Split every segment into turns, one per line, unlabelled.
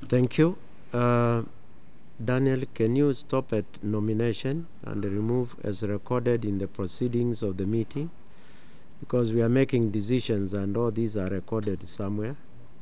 Thank you. Daniel, can you stop at nomination and remove as recorded in the proceedings of the meeting? Because we are making decisions and all these are recorded somewhere.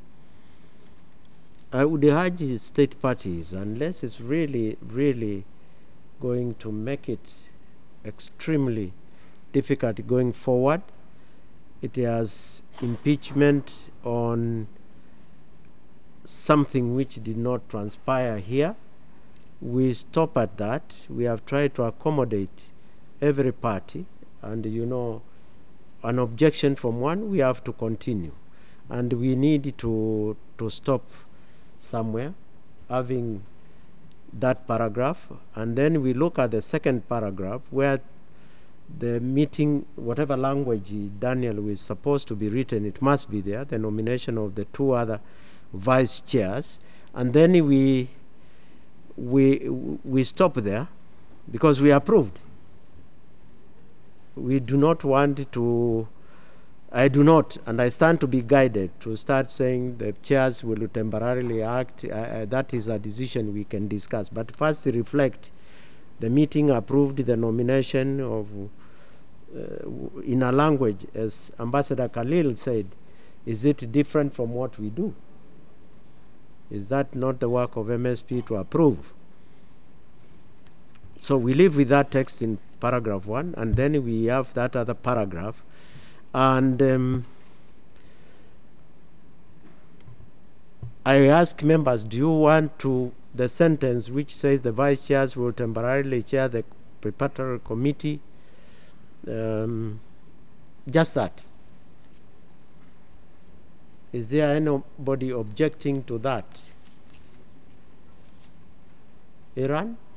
I would urge state parties, unless it's really going to make it extremely difficult going forward, it has impeachment on something which did not transpire here. We stop at that. We have tried to accommodate every party, and an objection from one, we have to continue, and we need to stop somewhere, having that paragraph, and then we look at the second paragraph where the meeting, whatever language Daniel was supposed to be written, it must be there, the nomination of the two other vice chairs, and then we stop there because we approved. We do not want to, I do not, and I stand to be guided to start saying the chairs will temporarily act. That is a decision we can discuss. But first, reflect the meeting approved the nomination of, in a language, as Ambassador Khalil said, is it different from what we do? Is that not the work of MSP to approve? So we live with that text in paragraph 1, and then we have that other paragraph. And I ask members, do you want to, the sentence which says the vice chairs will temporarily chair the preparatory committee, just that? Is there anybody objecting to that? Iran?